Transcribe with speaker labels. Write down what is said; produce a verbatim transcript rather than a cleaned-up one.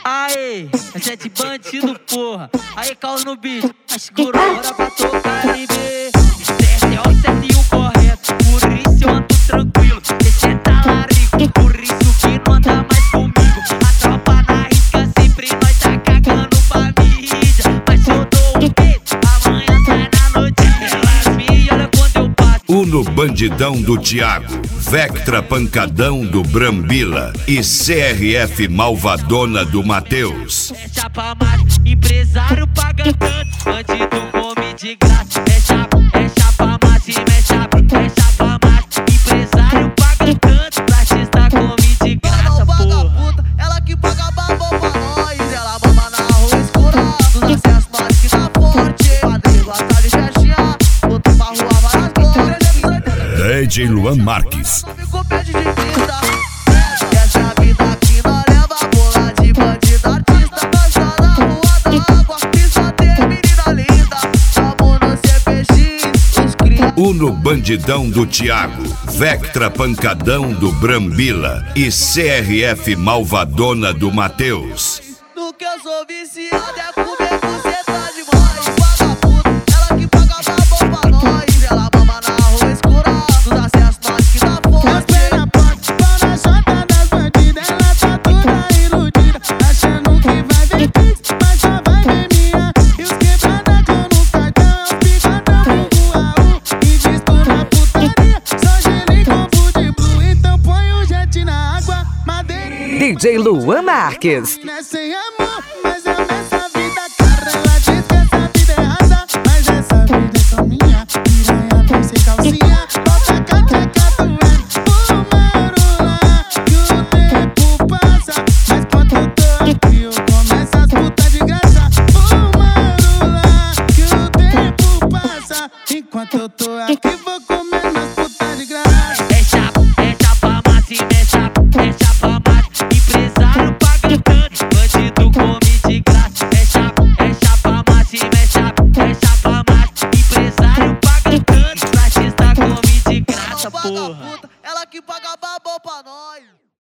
Speaker 1: Aê, é sete bandido, porra. Aí, caos no beat, mas segura a hora pra tocar N B. Certo é o certo e o correto, por isso eu ando tranquilo. Esse é talarico, por isso que não anda mais comigo. A tropa na risca sempre nós tá cagando pra mídia. Mas se eu dou um peito, amanhã sai na notícia. Elas me olham quando eu bato.
Speaker 2: Uno Bandidão do Thiago, Vectra Pancadão do Brambila e C R F Malvadona do Matheus.
Speaker 1: É chapa mate, empresário paga tanto, bandido come de graça. É chapa, é chapa mate, é chapa, é chapa mate, empresário paga tanto, artista come de graça, porra.
Speaker 3: Ela que paga babão pra nós, ela mama na rua escura, nos acessos mais que tá forte. Padre gosta de festinha, botou pra rua várias glórias.
Speaker 2: D J Luan Marques.
Speaker 3: Ficou pé de vista. Essa é a vida que nós leva, bola de bandido artista. Nós tá na rua da água, pisa ter menina linda. Tamo no C P X, os cria.
Speaker 2: Uno Bandidão do Thiago, Vectra Pancadão do Brambila e C R F Malvadona do Matheus.
Speaker 3: No que eu sou viciado é comer buceta demais. Vagabundo, ela que paga babão pra nós. Ela mama na rua escura, nos acessos mais que dá forte.
Speaker 4: Pena ponte, pau na chota das bandidas. Ela tá toda iludida, achando que vai ver pix, mas só vai ver minha. E os quebradão no cartão, os picadão no Uau. E visto na putaria, só gelei com de blue. Então põe o jet na água, madeira.
Speaker 5: D J Luan Marques.
Speaker 4: Não é sem amor, mas é nessa vida, cara. Ela diz que essa vida é rasa, mas essa vida é só minha. Piranha vem sem calcinha, bota a cateca doendo. O marula, que o tempo passa, mas quando eu tô aqui eu começo as putas de graça. O marula, que o tempo passa, enquanto eu tô aqui vou comendo as putas de graça.
Speaker 1: É chapa, é chapa mate, é chapa, é chapa mate, empresário paga tanto, bandido come de graça. É chapa, é chapa mate, é chapa, é chapa mate, empresário paga tanto, artista come de graça, porra.
Speaker 3: Ela que paga babão pra nós.